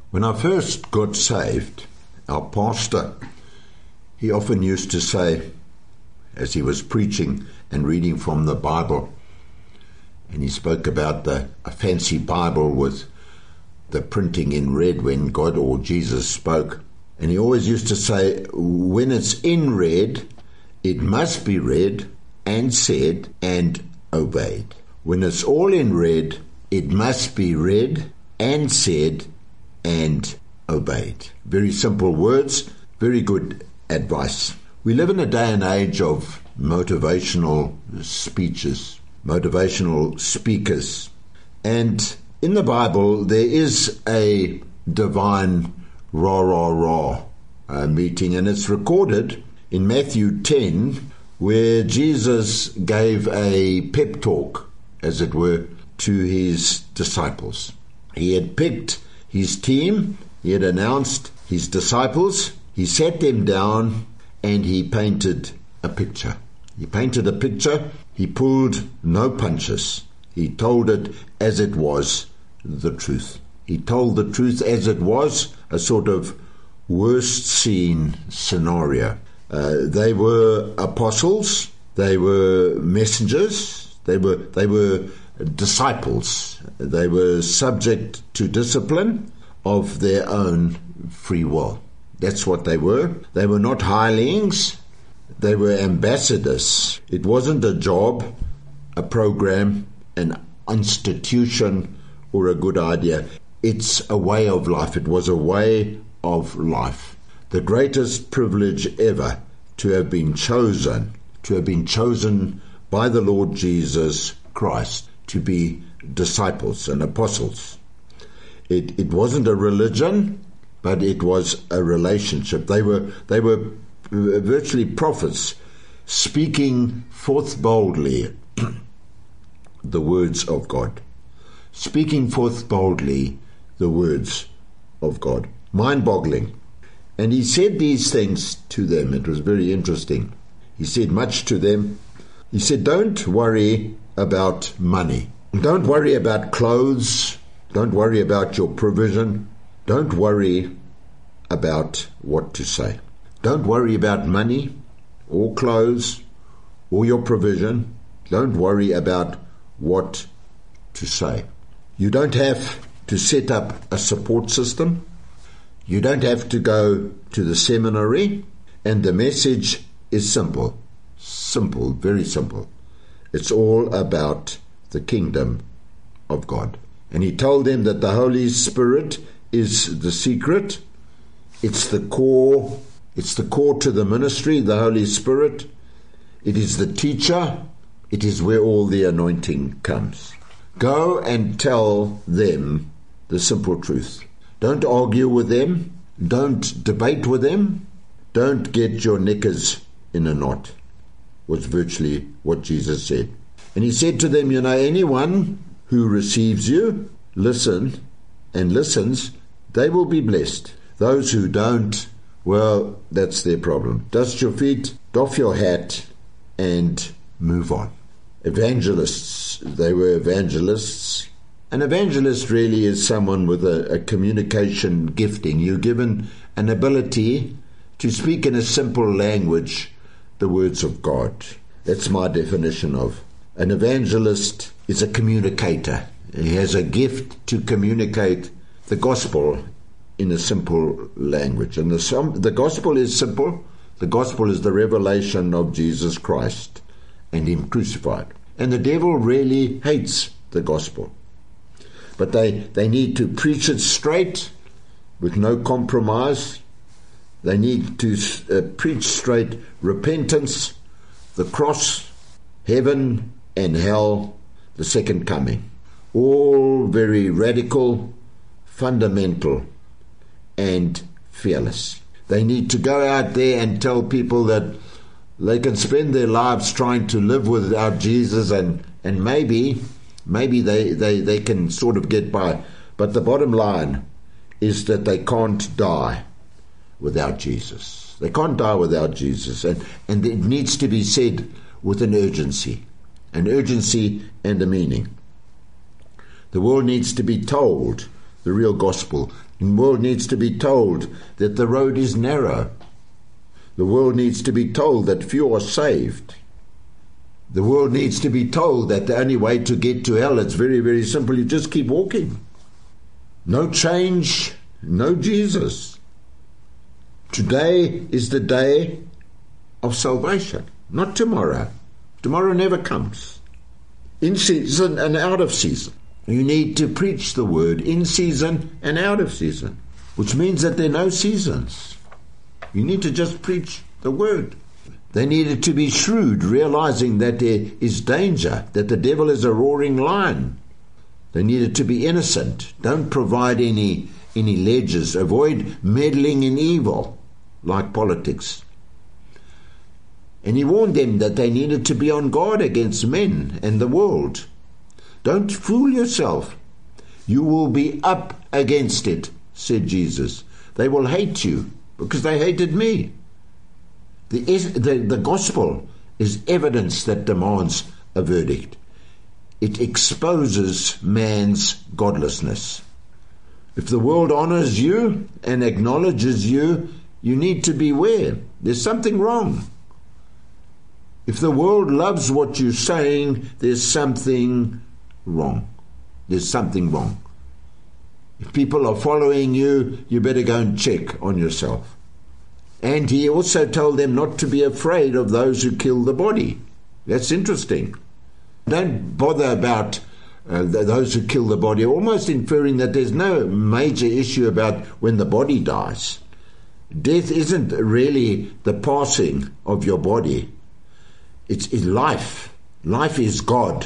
When I first got saved, our pastor, he often used to say, as he was preaching and reading from the Bible, and he spoke about a fancy Bible with the printing in red when God or Jesus spoke. And he always used to say, when it's in red, it must be read and said and obeyed. When it's all in red, it must be read and said and obeyed. Very simple words, very good advice. We live in a day and age of motivational speeches, motivational speakers. And in the Bible, there is a divine rah meeting, and it's recorded in Matthew 10, where Jesus gave a pep talk, as it were, to his disciples. He had picked his team, he had announced his disciples, he sat them down, and he painted a picture. He painted a picture, he pulled no punches. He told it as it was, the truth. He told the truth as it was, a sort of worst scene scenario. They were apostles, they were messengers, they were disciples. They were subject to discipline of their own free will. That's what they were. They were not hirelings, they were ambassadors. It wasn't a job, a program, an institution, or a good idea. It's a way of life. It was a way of life. The greatest privilege ever to have been chosen by the Lord Jesus Christ to be disciples and apostles. It wasn't a religion, but it was a relationship. They were virtually prophets, speaking forth boldly the words of God. Speaking forth boldly the words of God. Mind-boggling. And he said these things to them. It was very interesting. He said much to them. He said, don't worry about money. Don't worry about clothes. Don't worry about your provision. Don't worry about what to say. Don't worry about money or clothes or your provision. Don't worry about what to say. You don't have to set up a support system. You don't have to go to the seminary. And the message is simple. Simple, very simple. It's all about the kingdom of God. And he told them that the Holy Spirit is the secret. It's the core. It's the core to the ministry, the Holy Spirit. It is the teacher. It is where all the anointing comes. Go and tell them the simple truth. Don't argue with them. Don't debate with them. Don't get your knickers in a knot, was virtually what Jesus said. And he said to them, anyone who receives you, listens, they will be blessed. Those who don't, well, that's their problem. Dust your feet, doff your hat, and move on. Evangelists, they were evangelists. An evangelist really is someone with a communication gifting. You're given an ability to speak in a simple language the words of God. That's my definition of an evangelist. Is a communicator. He has a gift to communicate the gospel in a simple language. And the gospel is simple. The gospel is the revelation of Jesus Christ and him crucified. And the devil really hates the gospel. But they need to preach it straight with no compromise. They need to preach straight repentance, the cross, heaven and hell, the second coming. All very radical, fundamental, and fearless. They need to go out there and tell people that they can spend their lives trying to live without Jesus, and maybe they can sort of get by. But the bottom line is that they can't die without Jesus. They can't die without Jesus. And it needs to be said with an urgency and a meaning. The world needs to be told the real gospel. The world needs to be told that the road is narrow. The world needs to be told that few are saved. The world needs to be told that the only way to get to hell, it's very, very simple. You just keep walking. No change, no Jesus. Today is the day of salvation, not tomorrow. Tomorrow never comes. In season and out of season. You need to preach the word in season and out of season, which means that there are no seasons. You need to just preach the word. They needed to be shrewd, realizing that there is danger, that the devil is a roaring lion. They needed to be innocent. Don't provide any ledges. Avoid meddling in evil, like politics. And he warned them that they needed to be on guard against men and the world. Don't fool yourself. You will be up against it, said Jesus. They will hate you because they hated me. The gospel is evidence that demands a verdict. It exposes man's godlessness. If the world honors you and acknowledges you, you need to beware. There's something wrong. If the world loves what you're saying, there's something wrong. There's something wrong. If people are following you, you better go and check on yourself. And he also told them not to be afraid of those who kill the body. That's interesting. Don't bother about those who kill the body, almost inferring that there's no major issue about when the body dies. Death isn't really the passing of your body. It's life. Life is God.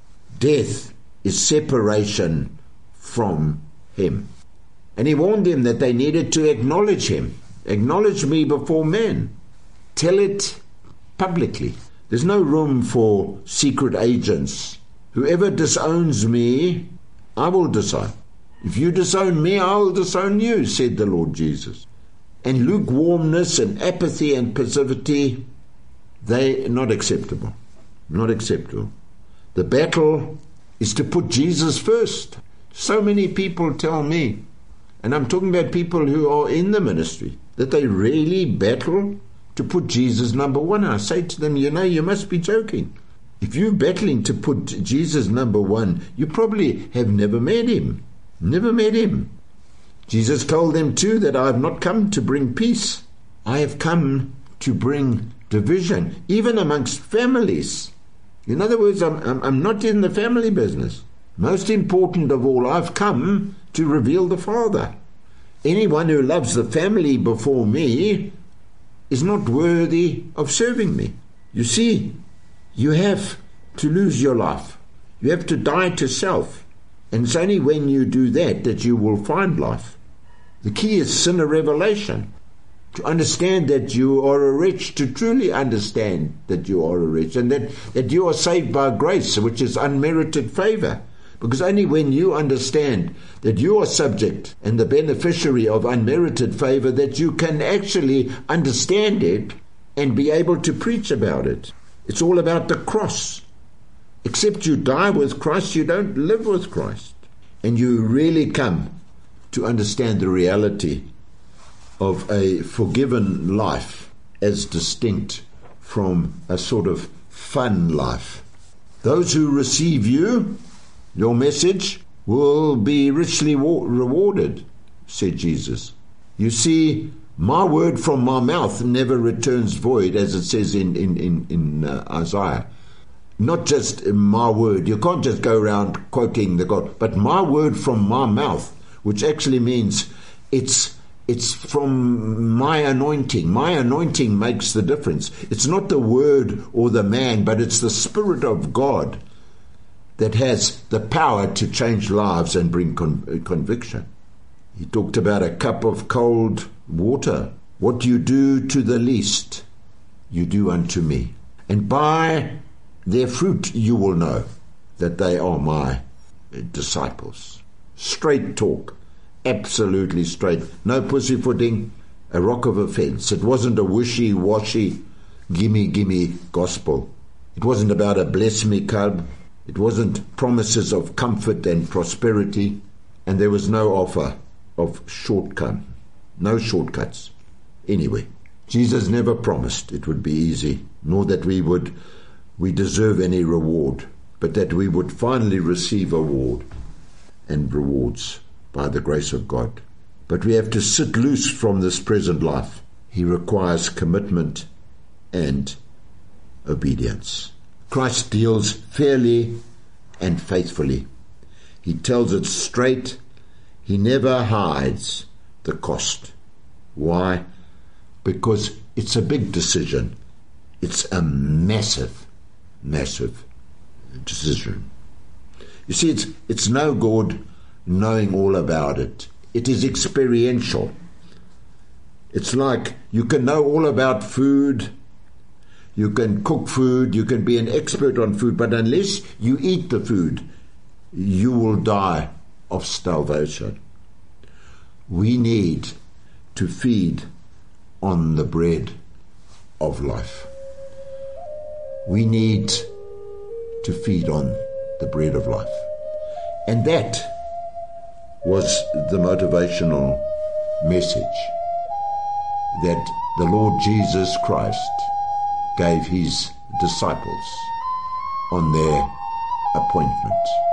Death is separation from him. And he warned them that they needed to acknowledge him. Acknowledge me before men. Tell it publicly. There's no room for secret agents. Whoever disowns me, I will disown. If you disown me, I will disown you, said the Lord Jesus. And lukewarmness and apathy and passivity, they're not acceptable. Not acceptable. The battle is to put Jesus first. So many people tell me, and I'm talking about people who are in the ministry, that they really battle to put Jesus number one. I say to them, you must be joking. If you're battling to put Jesus number one, you probably have never met him. Never met him. Jesus told them too that I have not come to bring peace. I have come to bring division, even amongst families. In other words, I'm not in the family business. Most important of all, I've come to reveal the Father. Anyone who loves the family before me is not worthy of serving me. You see, you have to lose your life. You have to die to self. And it's only when you do that you will find life. The key is sinner revelation. To understand that you are a wretch, to truly understand that you are a wretch, and that you are saved by grace, which is unmerited favor. Because only when you understand that you are subject and the beneficiary of unmerited favor, that you can actually understand it and be able to preach about it. It's all about the cross. Except you die with Christ, you don't live with Christ. And you really come to understand the reality of a forgiven life as distinct from a sort of fun life. Those who receive you, your message, will be richly rewarded, said Jesus. You see, my word from my mouth never returns void, as it says in Isaiah. Not just my word. You can't just go around quoting the God, but my word from my mouth, which actually means it's from my anointing. My anointing makes the difference. It's not the word or the man, but it's the Spirit of God that has the power to change lives and bring conviction. He talked about a cup of cold water. What you do to the least, you do unto me. And by their fruit you will know that they are my disciples. Straight talk. Absolutely straight. No pussyfooting, a rock of offense. It wasn't a wishy-washy, gimme gospel. It wasn't about a bless me club. It wasn't promises of comfort and prosperity. and there was no offer of no shortcuts anyway. Jesus never promised it would be easy, nor that we deserve any reward, but that we would finally receive award and rewards by the grace of God. But we have to sit loose from this present life. He requires commitment and obedience. Christ deals fairly and faithfully. He tells it straight. He never hides the cost. Why? Because it's a big decision. It's a massive decision. You see, it's no good knowing all about it. It is experiential. It's like you can know all about food, you can cook food, you can be an expert on food, but unless you eat the food, you will die of starvation. We need to feed on the bread of life. We need to feed on the bread of life. And that was the motivational message that the Lord Jesus Christ gave his disciples on their appointment.